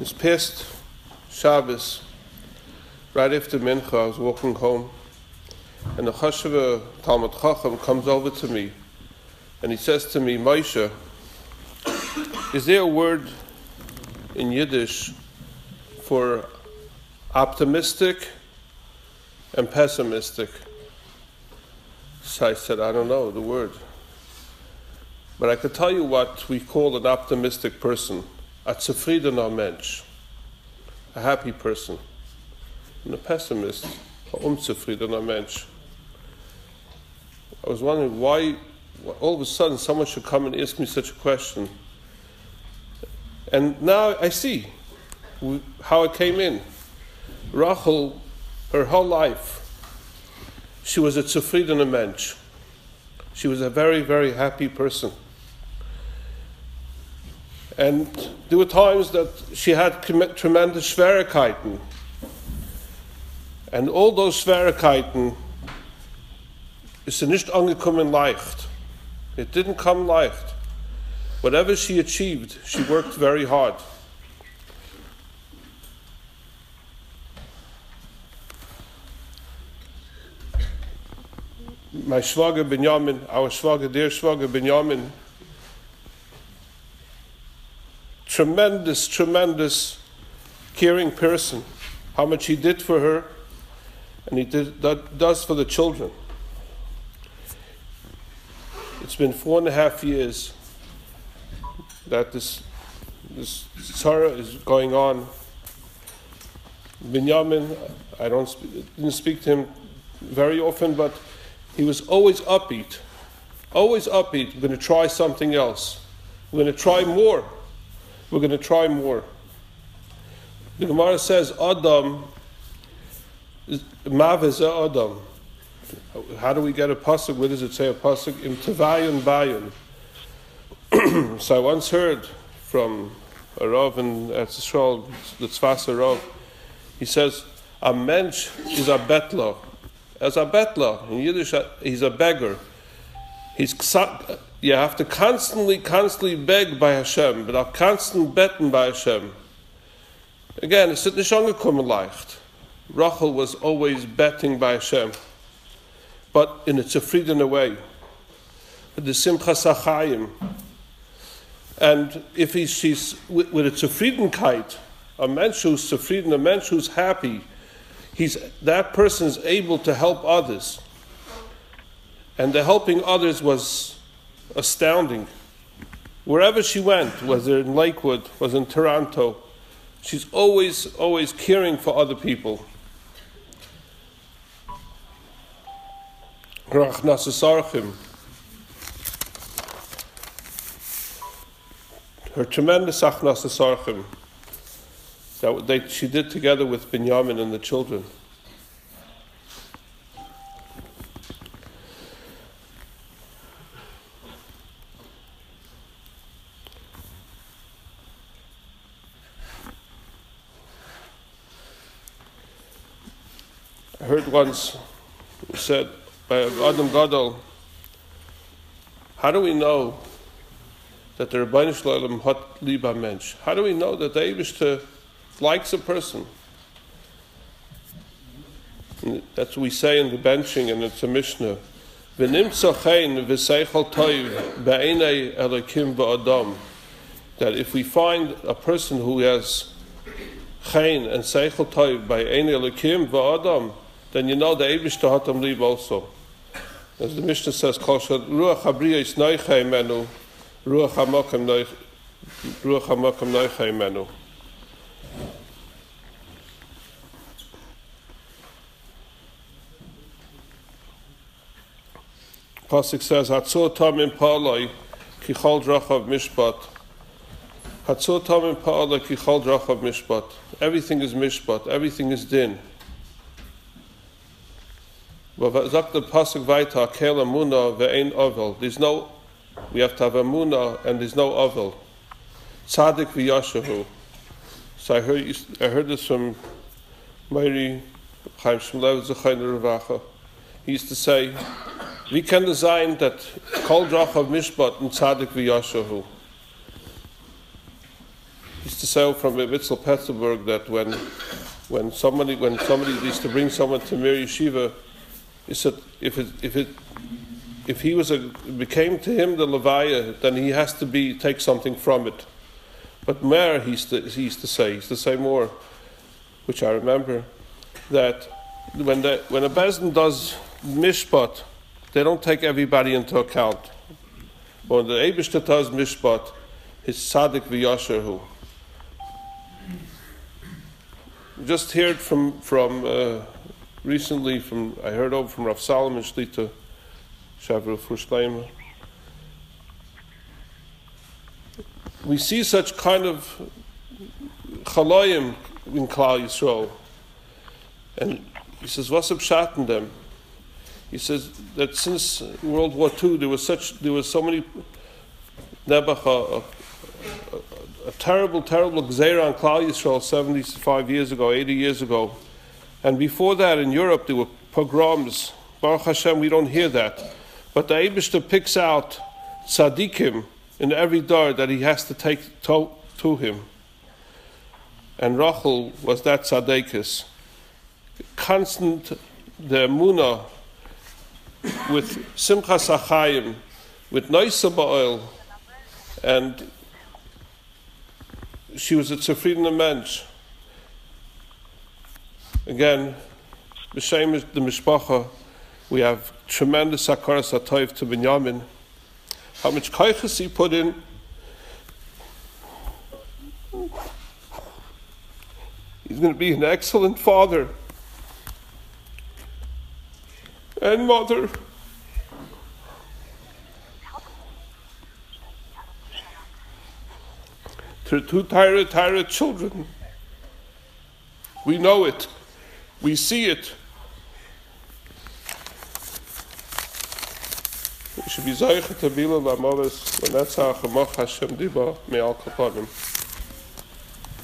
This past Shabbos, right after Mincha, I was walking home, and the Chasheva Talmud Chacham comes over to me, and he says to me, Moshe, is there a word in Yiddish for optimistic and pessimistic? So I said, I don't know the word. But I could tell you what we call an optimistic person, a zufriedener Mensch, a happy person, and a pessimist, a unzufriedener Mensch. I was wondering why all of a sudden someone should come and ask me such a question. And now I see how it came in. Rachel, her whole life, she was a zufriedener Mensch. She was a very, very happy person. And there were times that she had tremendous Schwierigkeiten. And all those Schwierigkeiten ist sie nicht angekommen leicht. It didn't come leicht. Whatever she achieved, she worked very hard. My Schwager Benjamin, our Schwager, dear Schwager Benjamin, tremendous caring person. How much he did for her, and he does for the children. It's been 4.5 years that this tzara is going on. Benjamin, I didn't speak to him very often, but he was always upbeat. Always upbeat. We're going to try something else. We're going to try more. We're going to try more. The Gemara says, Adam, Mav is Adam. How do we get a pasuk? Where does it say a pasuk? Im Tevayun Bayun. So I once heard from a Rav in Eretz Yisrael, the Tzfas Rav, he says, a mensch is a bettler. As a bettler, in Yiddish, he's a beggar. You have to constantly beg by Hashem, but a constant betten by Hashem. Again, it's nicht angekommen leicht. Rachel was always betting by Hashem, but in a zufriedener way. The Simcha Sachayim. And if she's with a zufriedenkeit, a mensch who's zufrieden, a mensch who's happy, that person is able to help others. And the helping others was astounding. Wherever she went, whether in Lakewood, was in Toronto, she's always caring for other people. Her tremendous achnas sarchim that she did together with Binyamin and the children. I heard once said by Adam Gadol, how do we know that the Rebbeinu Shalom hat liba mensch? How do we know that the Eibishter likes a person? And that's what we say in the benching, and it's a Mishnah. That if we find a person who has chen and seichel toiv by ein elikim v'adam, then you know the Eibishter hat him lieb also. As the Mishnah says, Kol ruach habriyos noichei menu, ruach hamakam noichei menu. Pasuk says, Hatzor tamim pa'aloi ki chol drachav mishpat. Hatzor tamim pa'aloi ki chol drachav mishpat. Everything is mishpat, everything is din. Sagt the pasuk weiter, kel amuna ve'ein ovel. We have to have amuna and there's no ovel. Tzadik v'yashahu. So I heard this from Meiri Chaim Shmulev Zechayner Revacha. He used to say, we can design that kol drachav mishpat and tzadik v'yashahu. used to say from Witzel Petzlberg that when somebody used to bring someone to Mir Yeshiva, he said if he became to him the Levaya, then he has to take something from it. But Mer, he used to say more, which I remember, that when a Bezdin does mishpat, they don't take everybody into account. But when the Eibishter does mishpat, his tzaddik v'yasher. Just heard from recently I heard over from Rav Salomon Shlita Shavru Fushleima. We see such kind of chaloyim in Klal Yisrael, and he says, "What's up shatten them?" He says that since World War II, there was so many Nebuch, a terrible gzeira on Klal Yisrael 75 years ago, 80 years ago, and before that in Europe there were pogroms. Baruch Hashem, we don't hear that, but the Eibishter picks out tzaddikim in every dar that he has to take to him, and Rachel was that tzaddikis. Constant the emunah with simchas achayim, with noisa ba'oil, and she was a tzufridene mensch. Again, b'shem the mishpacha, we have tremendous hakaras hatov to Binyamin. How much koiches he put in. He's going to be an excellent father and mother. To two tired children. We know it. We see it. We should be Zaycha Tabila Lamavis, when that's how Chamach Hashem Diba, may all kapanim.